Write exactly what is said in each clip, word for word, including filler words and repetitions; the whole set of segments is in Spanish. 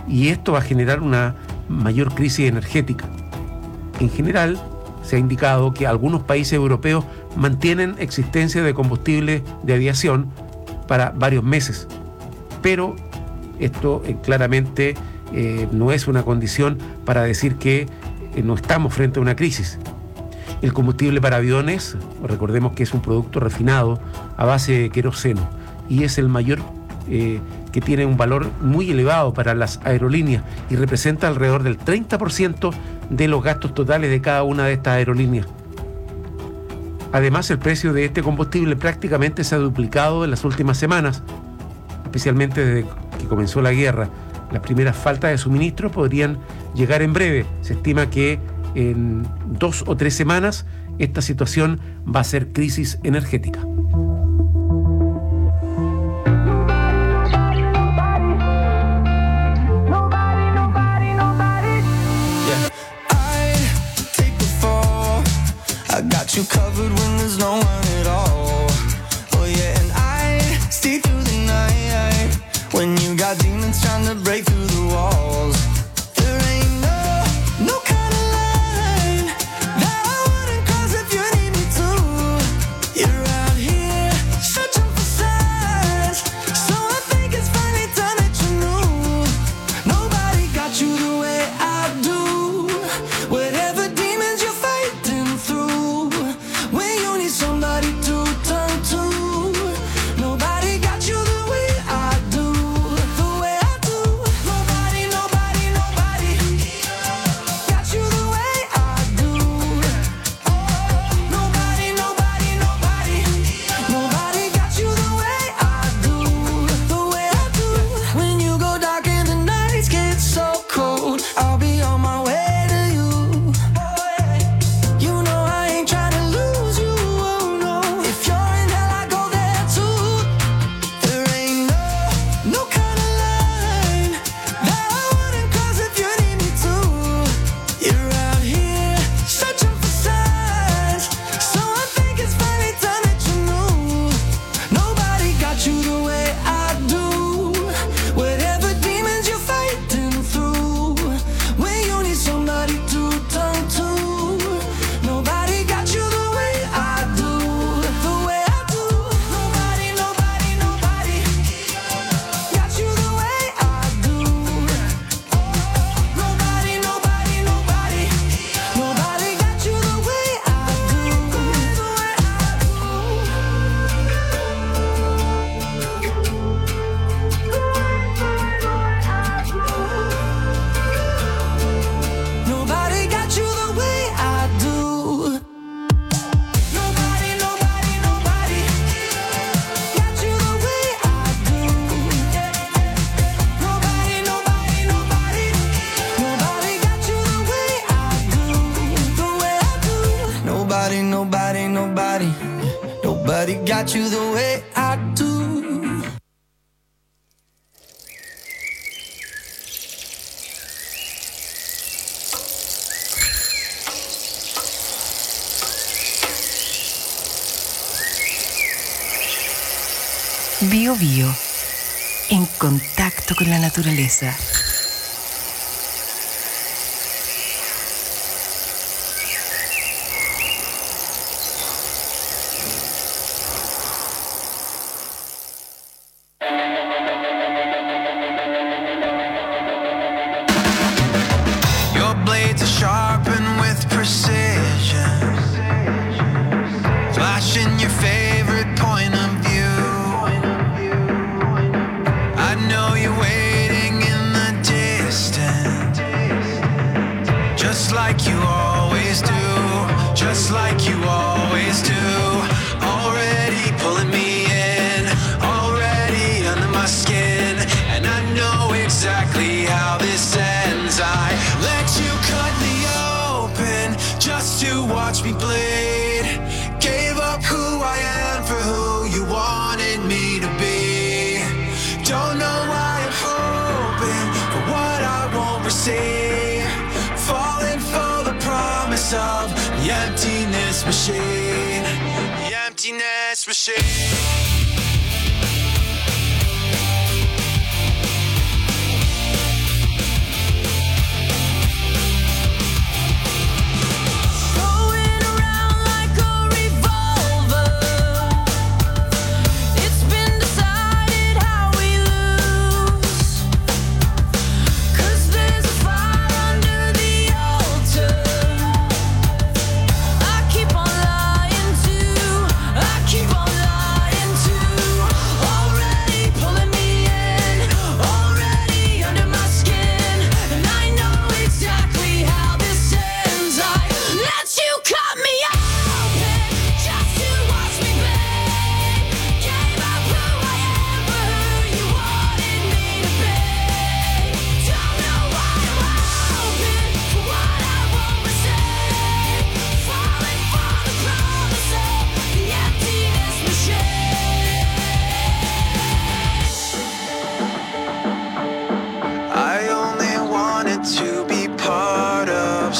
y esto va a generar una mayor crisis energética. En general, se ha indicado que algunos países europeos mantienen existencia de combustible de aviación para varios meses, pero esto eh, claramente eh, no es una condición para decir que eh, no estamos frente a una crisis. El combustible para aviones, recordemos que es un producto refinado a base de queroseno y es el mayor eh, que tiene un valor muy elevado para las aerolíneas y representa alrededor del treinta por ciento de los gastos totales de cada una de estas aerolíneas. Además, el precio de este combustible prácticamente se ha duplicado en las últimas semanas, especialmente desde que comenzó la guerra. Las primeras faltas de suministro podrían llegar en breve. Se estima que en dos o tres semanas esta situación va a ser crisis energética. You covered when there's no one at all. Oh yeah, and I stay through the night when you got demons trying to break through the walls. There ain't no, no kind of line that I wouldn't cross if you need me to. You're out here searching for signs, so I think it's finally time that you knew. Nobody got you the way I do. Whatever demons you're fighting through, somebody to turn to. Nobody got you the way I do, the way I do. Nobody, nobody, nobody got you the way I do. Nobody, nobody, nobody, nobody got you the way I do, the way I do. When you go dark and the nights get so cold, I'll be on my way to you. You know I ain't trying to lose you. Got you the way I do. Bio Bio, en contacto con la naturaleza. Machine, the emptiness machine.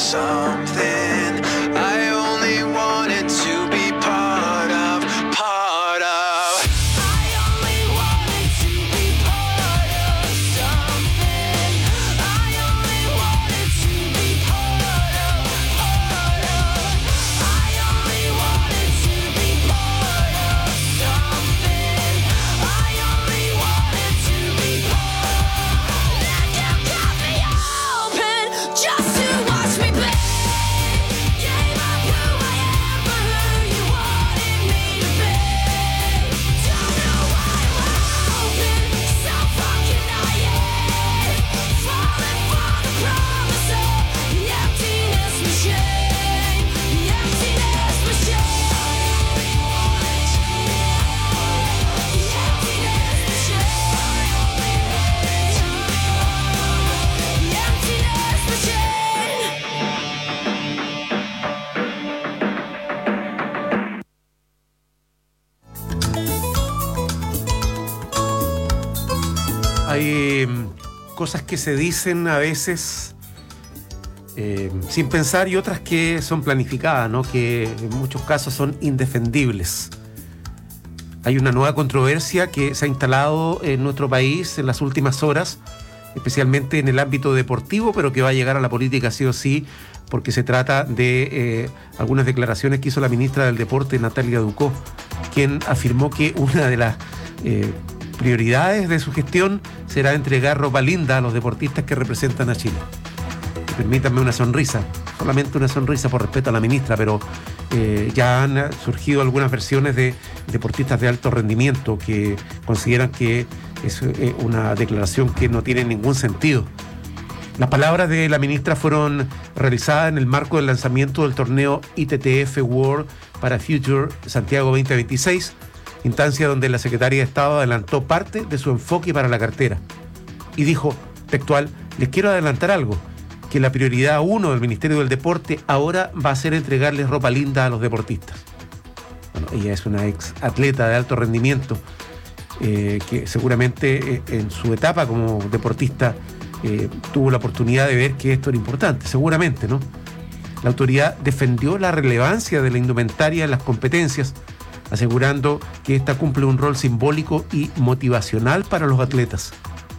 something I only wanted to be part of, part of. I only wanted to be part of something. I only wanted to be part of, part of. I only wanted to be part of something. I only wanted to be part of. Then you cut me open just to watch me play. Gave up who I am for who you wanted me to be. Don't know why we're open, so fucking naive. Falling for the promise of the emptiness machine, the emptiness machine. The emptiness machine. The emptiness machine. Hay mm, cosas que se dicen a veces eh, sin pensar y otras que son planificadas, ¿no? Que en muchos casos son indefendibles. Hay una nueva controversia que se ha instalado en nuestro país en las últimas horas, especialmente en el ámbito deportivo, pero que va a llegar a la política sí o sí, porque se trata de eh, algunas declaraciones que hizo la ministra del Deporte, Natalia Ducó, quien afirmó que una de las eh, prioridades de su gestión será entregar ropa linda a los deportistas que representan a Chile. Y permítanme una sonrisa, solamente una sonrisa por respeto a la ministra, pero eh, ya han surgido algunas versiones de deportistas de alto rendimiento que consideran que es eh, una declaración que no tiene ningún sentido. Las palabras de la ministra fueron realizadas en el marco del lanzamiento del torneo I T T F World para Future Santiago veinte veintiséis, instancia donde la secretaria de Estado adelantó parte de su enfoque para la cartera. Y dijo, textual, les quiero adelantar algo, que la prioridad uno del Ministerio del Deporte ahora va a ser entregarles ropa linda a los deportistas. Bueno, ella es una ex atleta de alto rendimiento, eh, que seguramente eh, en su etapa como deportista eh, tuvo la oportunidad de ver que esto era importante, seguramente, ¿no? La autoridad defendió la relevancia de la indumentaria en las competencias, asegurando que esta cumple un rol simbólico y motivacional para los atletas.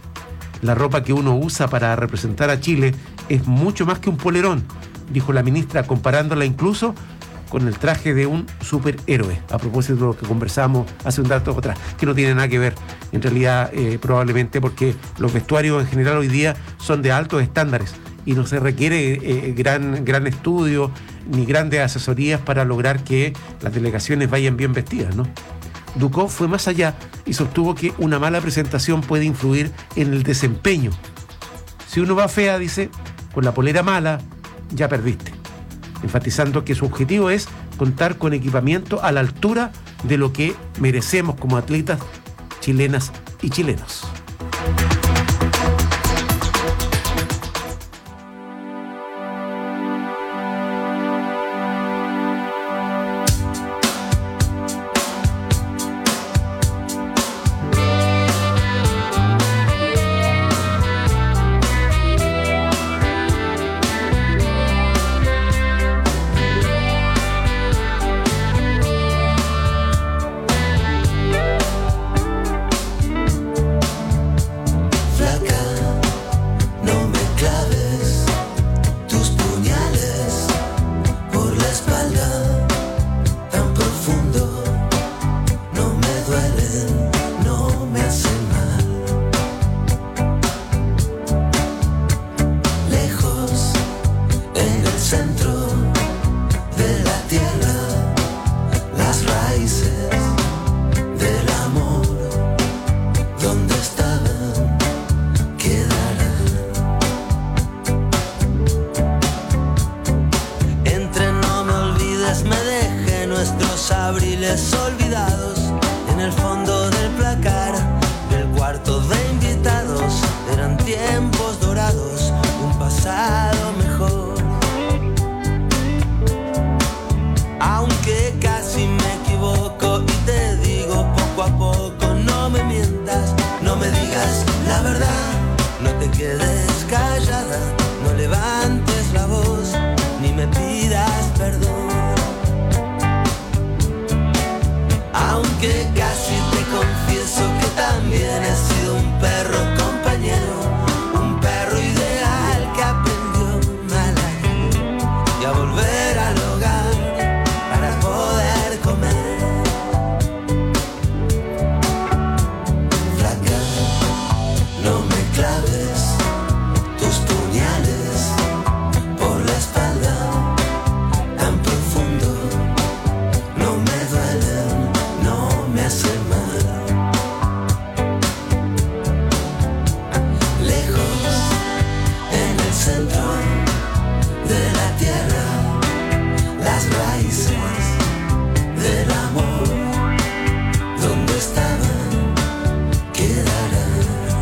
La ropa que uno usa para representar a Chile es mucho más que un polerón, dijo la ministra, comparándola incluso con el traje de un superhéroe, a propósito de lo que conversamos hace un rato atrás, que no tiene nada que ver, en realidad, eh, probablemente porque los vestuarios en general hoy día son de altos estándares y no se requiere eh, gran, gran estudio ni grandes asesorías para lograr que las delegaciones vayan bien vestidas, ¿no? Ducó fue más allá y sostuvo que una mala presentación puede influir en el desempeño. Si uno va fea, dice, con la polera mala, ya perdiste. Enfatizando que su objetivo es contar con equipamiento a la altura de lo que merecemos como atletas chilenas y chilenos. abriles olvidados en el fondo del placar del cuarto de invitados. Eran tiempos dorados, un pasado mejor. Aunque casi me equivoco y te digo poco a poco, no me mientas, no me digas la verdad, no te quedes callada, no levantes la voz. perdón. Aunque casi te confieso que también he sido un perro compañero, un perro ideal que aprendió mal a ir y a volver al hogar para poder comer. Flaca, no me claves tus puñales por la espalda tan profundo, no me duelen, no me hacen mal. Lejos, en el centro de la tierra, las raíces del amor, donde estaban, quedarán.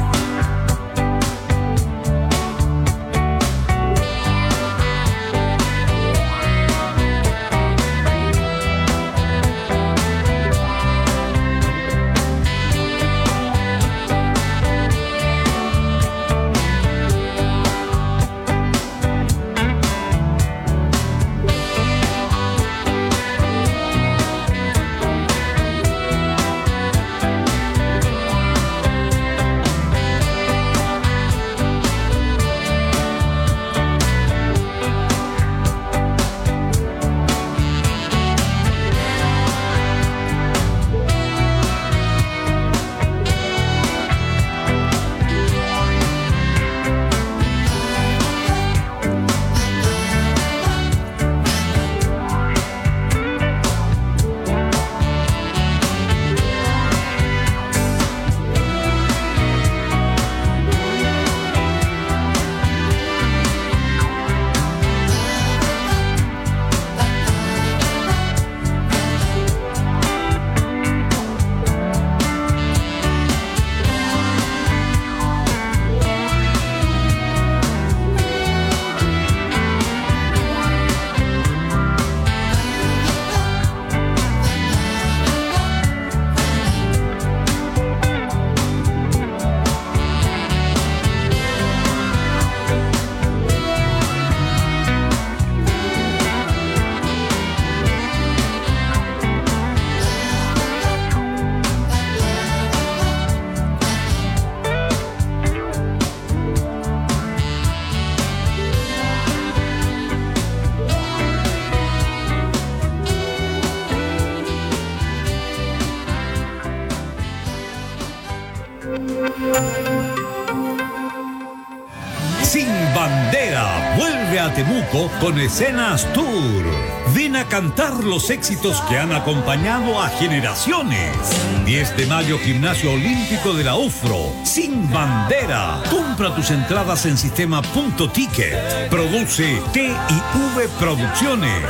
Sin Bandera vuelve a Temuco con Escenas Tour. Ven a cantar los éxitos que han acompañado a generaciones. diez de mayo, Gimnasio Olímpico de la UFRO. Sin Bandera. Compra tus entradas en sistema punto ticket. Produce T y V Producciones.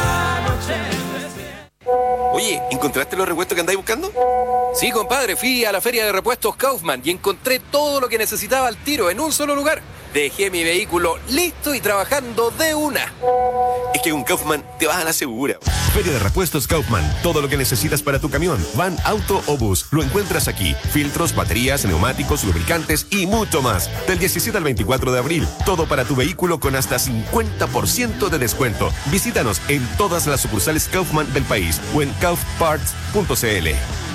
Oye, ¿encontraste los repuestos que andáis buscando? Sí, compadre, fui a la feria de repuestos Kaufman y encontré todo lo que necesitaba al tiro en un solo lugar. Dejé mi vehículo listo y trabajando de una. Es que con Kaufman te vas a la segura. Feria de repuestos Kaufman. Todo lo que necesitas para tu camión, van, auto o bus, lo encuentras aquí. Filtros, baterías, neumáticos, lubricantes y mucho más. Del diecisiete al veinticuatro de abril. Todo para tu vehículo con hasta cincuenta por ciento de descuento. Visítanos en todas las sucursales Kaufman del país o en kauf parts punto c l.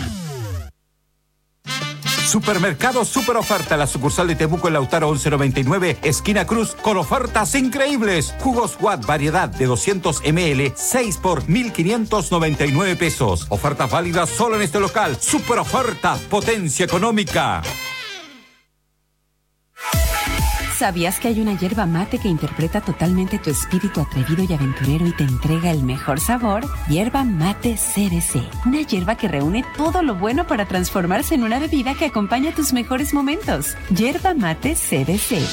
Supermercado Super Oferta, la sucursal de Temuco en Lautaro once noventa y nueve, esquina Cruz, con ofertas increíbles. Jugos Watt, variedad de doscientos mililitros, seis por mil quinientos noventa y nueve pesos. Ofertas válidas solo en este local. Super Oferta, potencia económica. ¿Sabías que hay una yerba mate que interpreta totalmente tu espíritu atrevido y aventurero y te entrega el mejor sabor? Yerba Mate C D C. Una yerba que reúne todo lo bueno para transformarse en una bebida que acompaña tus mejores momentos. Yerba Mate C D C.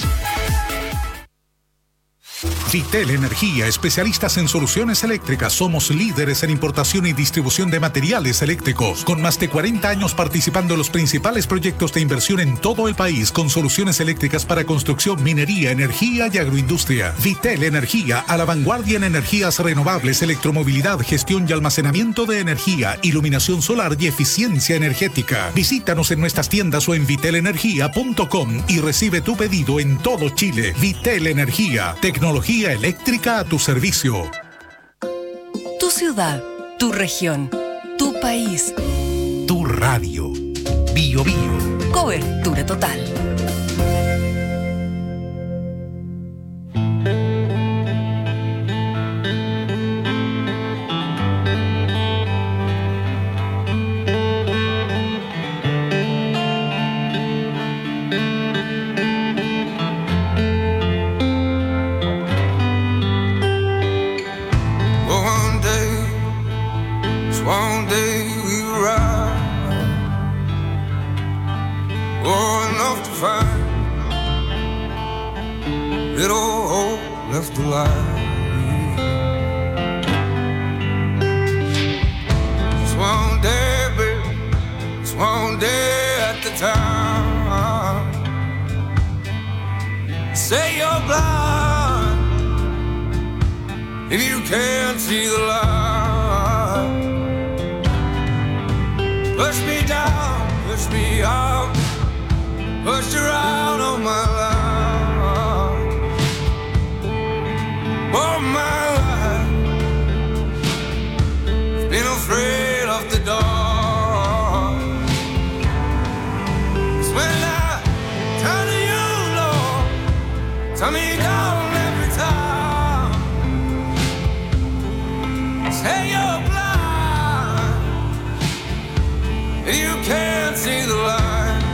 Vitel Energía, especialistas en soluciones eléctricas. Somos líderes en importación y distribución de materiales eléctricos, con más de cuarenta años participando en los principales proyectos de inversión en todo el país, con soluciones eléctricas para construcción, minería, energía y agroindustria. Vitel Energía, a la vanguardia en energías renovables, electromovilidad, gestión y almacenamiento de energía, iluminación solar y eficiencia energética. Visítanos en nuestras tiendas o en vitel energía punto com y recibe tu pedido en todo Chile. Vitel Energía, tecnología eléctrica a tu servicio. ciudad, tu región, tu país. Tu radio. Bio Bio. Cobertura total. Say you're blind if you can't see the light. Push me down, push me out, push around on my life. All my life, been afraid of the dark. 'Cause when I turn to you, Lord, turn me down every time. Say you're blind, you can't see the light.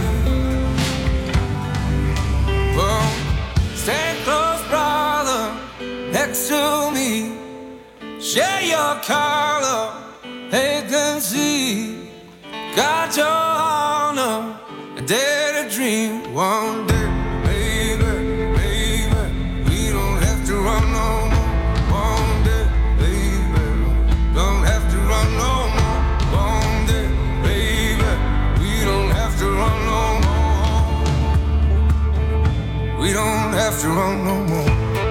Well, stand close, brother, next to me. Share your color, they can see. Got your honor, I dare to dream one day, baby, baby. We don't have to run no more. One day, baby, don't have to run no more. One day, baby, we don't have to run no more. We don't have to run no more.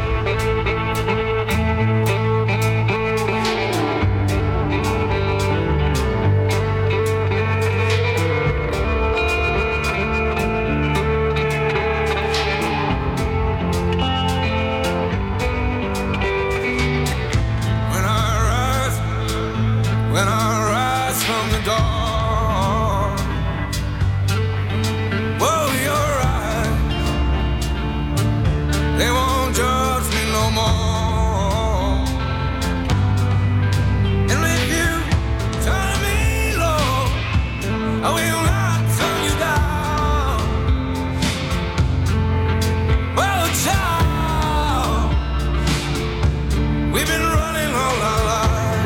When I rise from the dawn, whoa, you're right. They won't judge me no more. And if you turn to me, Lord, I will not turn you down. Well, child, we've been running all our lives.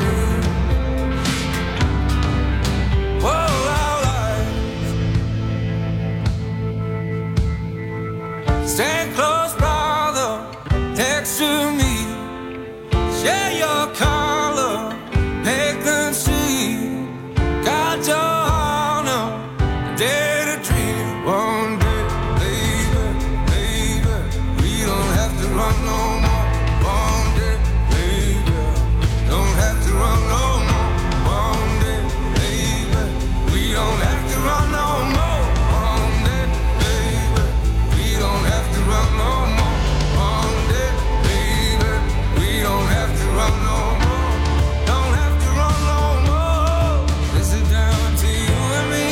Stand close, brother, next to me. Share your color, make them see. Got your honor, dare to dream. One day, baby, baby, we don't have to run no more. One day, baby, don't have to run no more. One day, baby, we don't have to run no more. One day, baby, we don't have to run no more. One day, baby, we don't have to run no more. Don't have to run no more. This is down to you and me.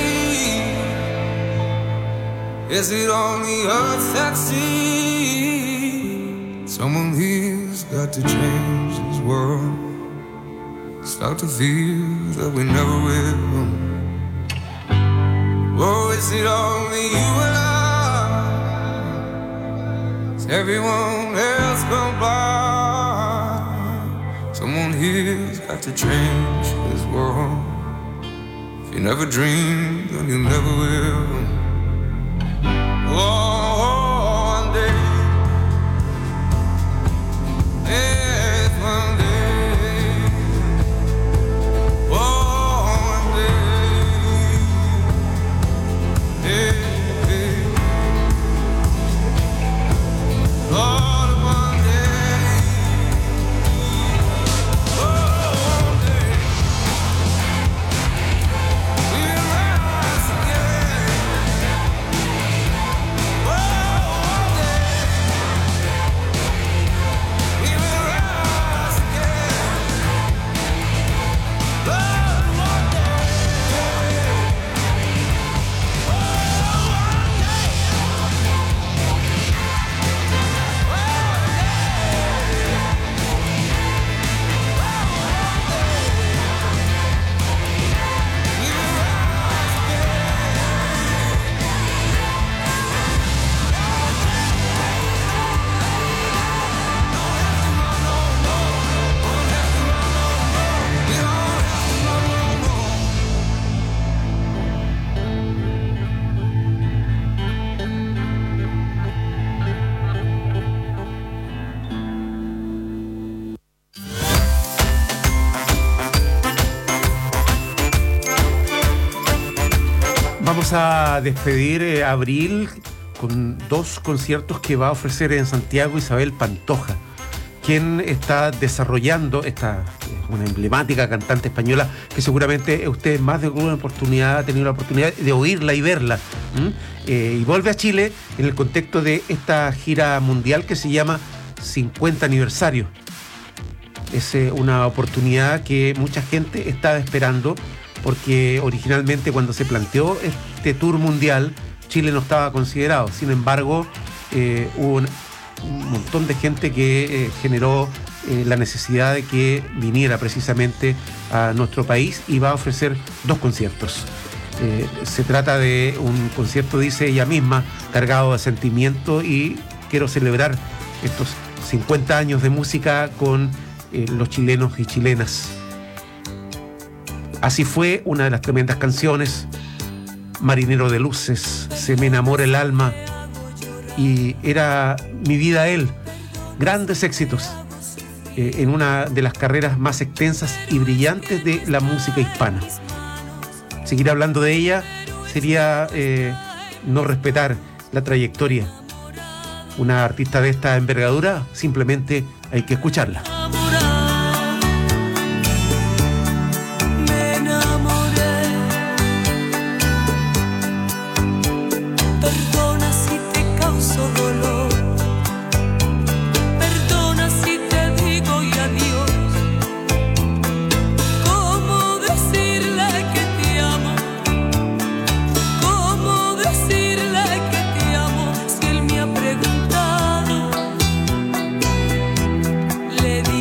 Is it on the earth that sees? Someone here's got to change this world. Start to feel that we never will. Oh, is it only you and I? Everyone else gone by. Someone here's got to change this world. If you never dreamed, then you never will. Oh, one day, yes, one day. Oh, one day, yeah. Lord, one day, oh, one day, we'll rise again. Vamos a despedir eh, abril con dos conciertos que va a ofrecer en Santiago Isabel Pantoja, quien está desarrollando esta, una emblemática cantante española que seguramente usted más de alguna oportunidad ha tenido la oportunidad de oírla y verla. Eh, y vuelve a Chile en el contexto de esta gira mundial que se llama cincuenta aniversario. Es eh, una oportunidad que mucha gente estaba esperando, porque originalmente cuando se planteó este tour mundial, Chile no estaba considerado. Sin embargo, eh, hubo un, un montón de gente que eh, generó eh, la necesidad de que viniera precisamente a nuestro país y va a ofrecer dos conciertos. Eh, se trata de un concierto, dice ella misma, cargado de sentimiento, y quiero celebrar estos cincuenta años de música con eh, los chilenos y chilenas. Así fue, una de las tremendas canciones, Marinero de Luces, Se me enamora el alma, y Era mi vida él. Grandes éxitos eh, en una de las carreras más extensas y brillantes de la música hispana. Seguir hablando de ella sería eh, no respetar la trayectoria. Una artista de esta envergadura, simplemente hay que escucharla. Le di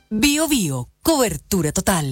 Bio Bio, cobertura total.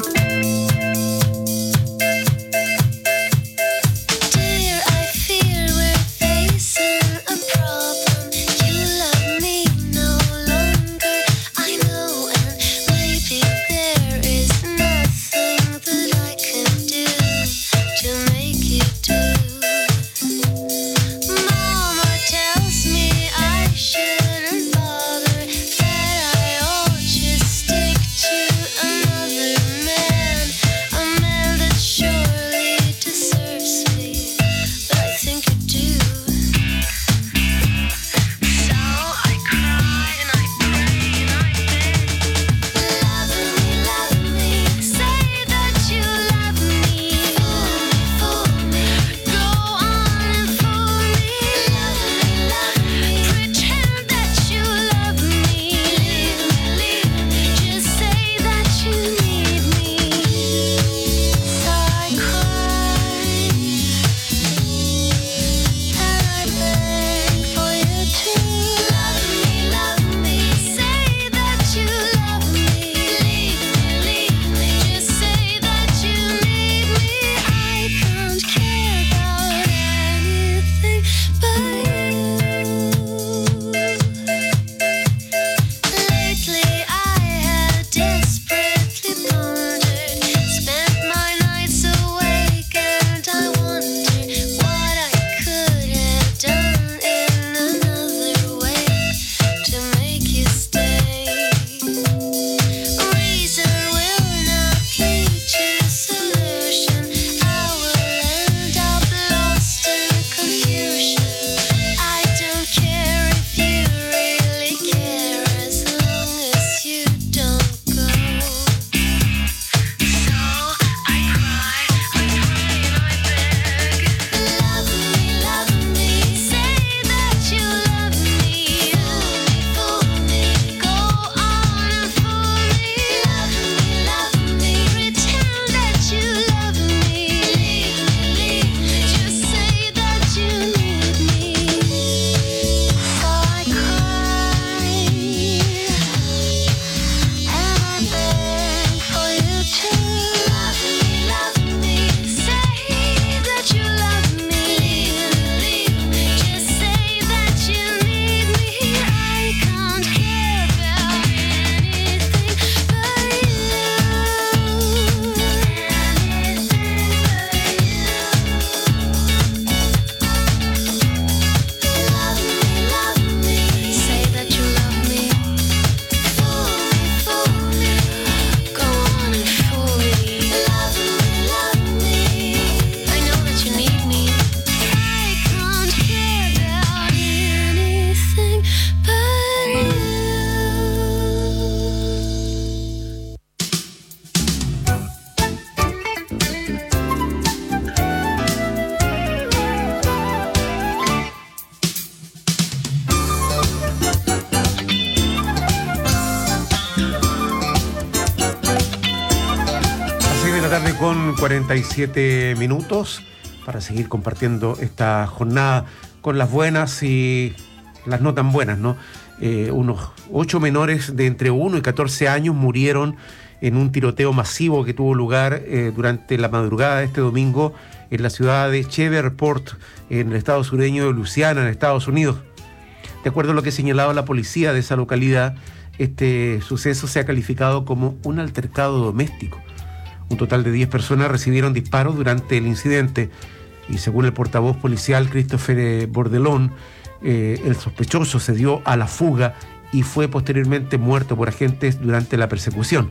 Con cuarenta y siete minutos para seguir compartiendo esta jornada con las buenas y las no tan buenas, ¿no? Eh, unos ocho menores de entre uno y catorce años murieron en un tiroteo masivo que tuvo lugar eh, durante la madrugada de este domingo en la ciudad de Shreveport, en el estado sureño de Luisiana, en Estados Unidos. De acuerdo a lo que señalaba la policía de esa localidad, este suceso se ha calificado como un altercado doméstico. Un total de diez personas recibieron disparos durante el incidente y según el portavoz policial Christopher Bordelon, eh, el sospechoso se dio a la fuga y fue posteriormente muerto por agentes durante la persecución.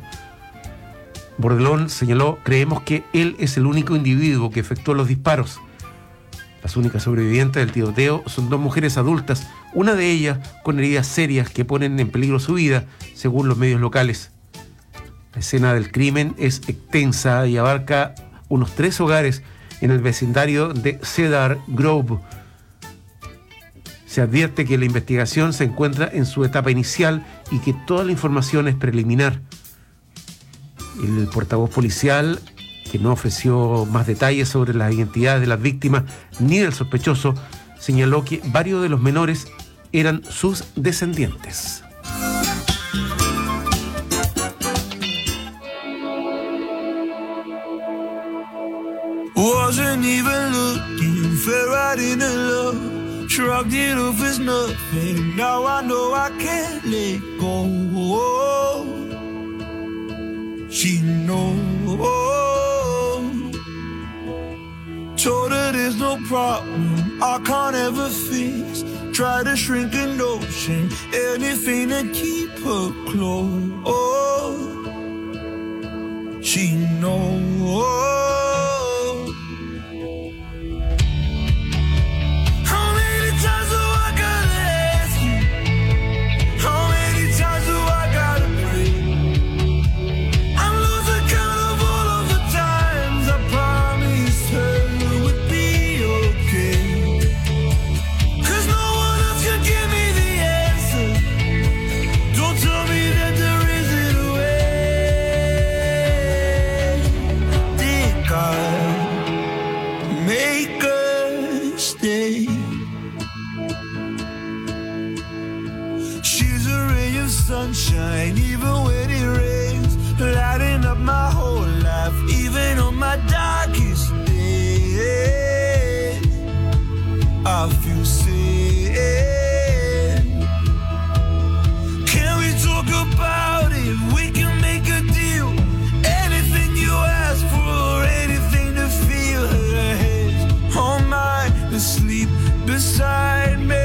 Bordelon señaló: creemos que él es el único individuo que efectuó los disparos. Las únicas sobrevivientes del tiroteo son dos mujeres adultas, una de ellas con heridas serias que ponen en peligro su vida, según los medios locales. La escena del crimen es extensa y abarca unos tres hogares en el vecindario de Cedar Grove. Se advierte que la investigación se encuentra en su etapa inicial y que toda la información es preliminar. El portavoz policial, que no ofreció más detalles sobre las identidades de las víctimas ni del sospechoso, señaló que varios de los menores eran sus descendientes. wasn't even looking, fell right into love, shrugged it off as nothing. Now I know I can't let go. She knows. Told her there's no problem I can't ever fix. Try to shrink an ocean, anything to keep her close. She knows. Sunshine, even when it rains, lighting up my whole life, even on my darkest days. I feel safe. Can we talk about it? We can make a deal. Anything you ask for, anything to feel. Her head on mine, to sleep beside me.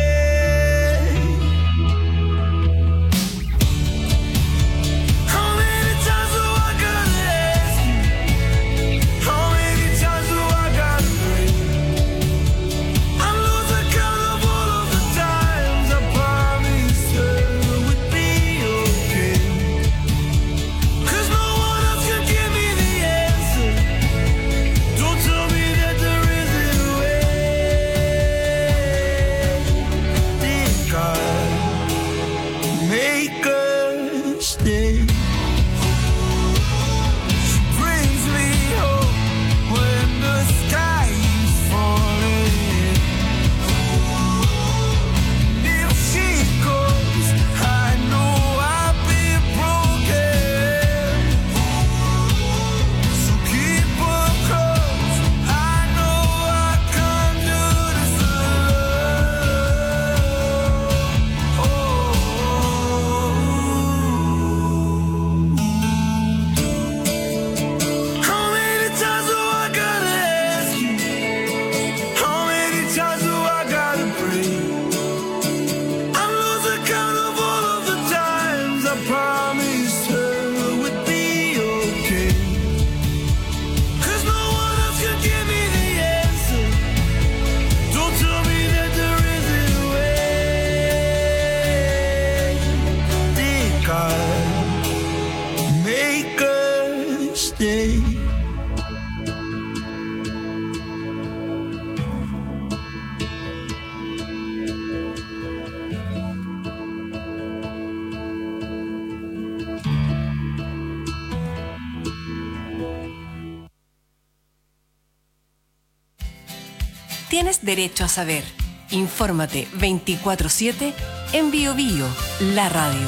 Tienes derecho a saber. Infórmate veinticuatro siete en Bio Bio, la radio.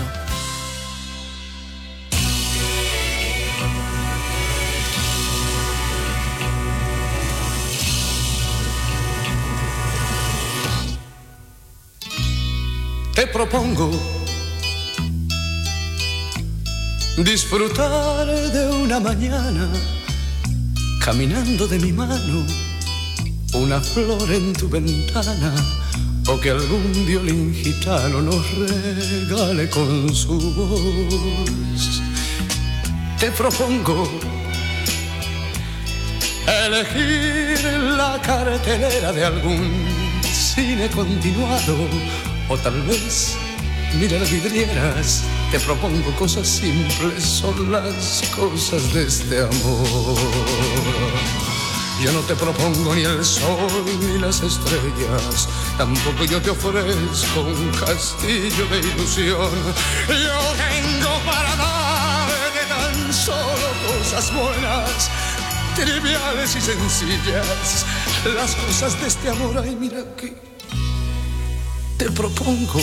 Te propongo disfrutar de una mañana caminando de mi mano, una flor en tu ventana, o que algún violín gitano nos regale con su voz. Te propongo elegir la cartelera de algún cine continuado, o tal vez mirar vidrieras. Te propongo cosas simples, son las cosas de este amor. Yo no te propongo ni el sol ni las estrellas, tampoco yo te ofrezco un castillo de ilusión. Yo tengo para darte tan solo cosas buenas, triviales y sencillas, las cosas de este amor. Ay, mira que te propongo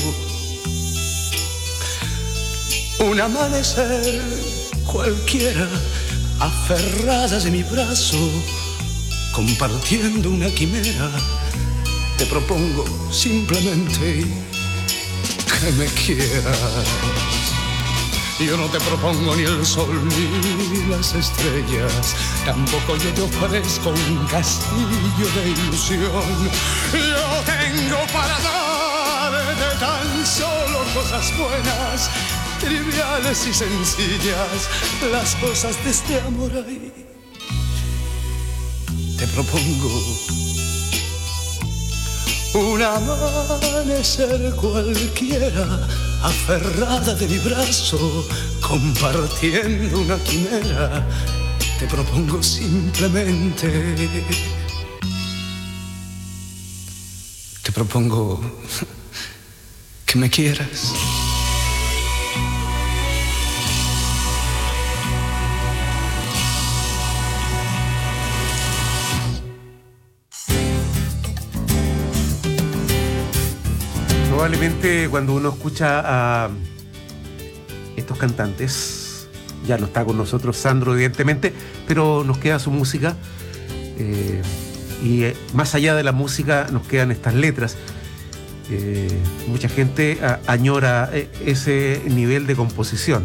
un amanecer cualquiera, aferradas de mi brazo, compartiendo una quimera. Te propongo simplemente que me quieras. Yo no te propongo ni el sol ni las estrellas, tampoco yo te ofrezco un castillo de ilusión. Yo tengo para darte tan solo cosas buenas, triviales y sencillas, las cosas de este amor ahí. Te propongo un amanecer cualquiera, aferrada de mi brazo, compartiendo una quimera. Te propongo simplemente, te propongo que me quieras. Probablemente cuando uno escucha a estos cantantes, ya no está con nosotros Sandro evidentemente, pero nos queda su música, eh, y eh, más allá de la música nos quedan estas letras. Eh, mucha gente a, añora eh, ese nivel de composición,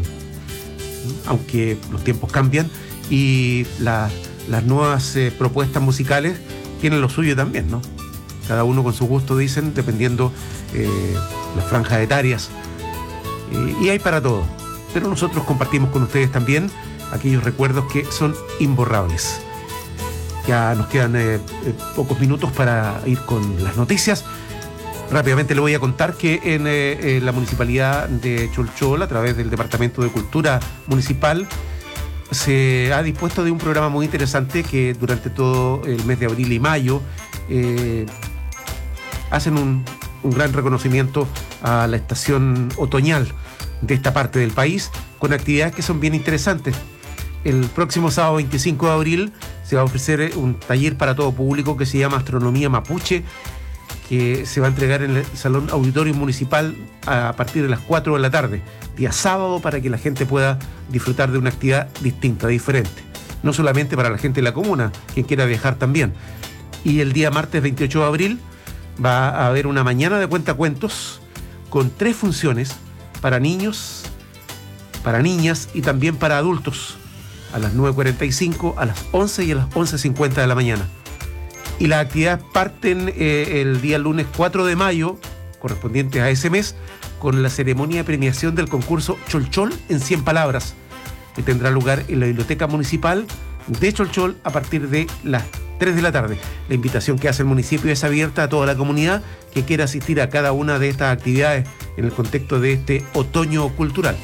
aunque los tiempos cambian y la, las nuevas eh, propuestas musicales tienen lo suyo también, ¿no? Cada uno con su gusto, dicen, dependiendo eh, las franjas etarias. Eh, y hay para todo. Pero nosotros compartimos con ustedes también aquellos recuerdos que son imborrables. Ya nos quedan eh, eh, pocos minutos para ir con las noticias. Rápidamente le voy a contar que en eh, la Municipalidad de Cholchol, a través del Departamento de Cultura Municipal, se ha dispuesto de un programa muy interesante que durante todo el mes de abril y mayo eh, hacen un, un gran reconocimiento a la estación otoñal de esta parte del país, con actividades que son bien interesantes. El próximo sábado veinticinco de abril se va a ofrecer un taller para todo público que se llama Astronomía Mapuche, que se va a entregar en el Salón Auditorio Municipal a partir de las cuatro de la tarde, día sábado, para que la gente pueda disfrutar de una actividad distinta, diferente. No solamente para la gente de la comuna, quien quiera viajar también. Y el día martes veintiocho de abril va a haber una mañana de cuentacuentos con tres funciones para niños, para niñas y también para adultos, a las nueve cuarenta y cinco, a las once y a las once cincuenta de la mañana. Y las actividades parten eh, el día lunes cuatro de mayo, correspondientes a ese mes, con la ceremonia de premiación del concurso Cholchol en cien palabras, que tendrá lugar en la Biblioteca Municipal de Cholchol a partir de las tres de la tarde. La invitación que hace el municipio es abierta a toda la comunidad que quiera asistir a cada una de estas actividades en el contexto de este otoño cultural.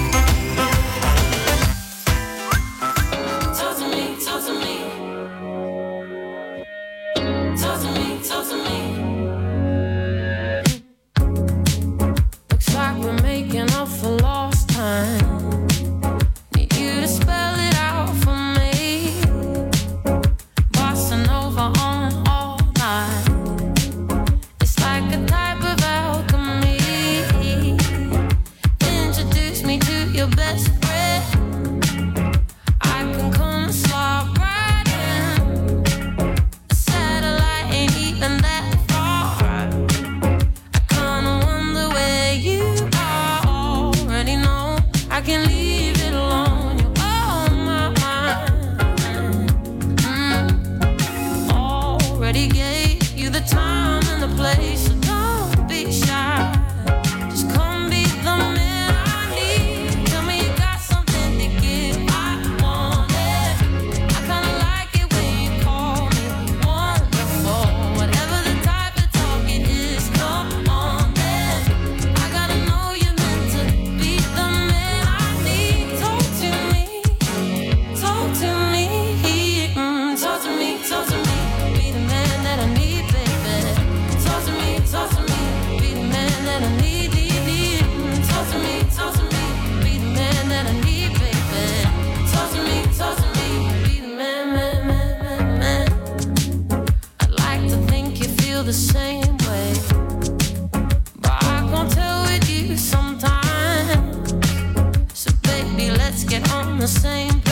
The same way, but I can't tell with you sometimes. So baby, let's get on the same page.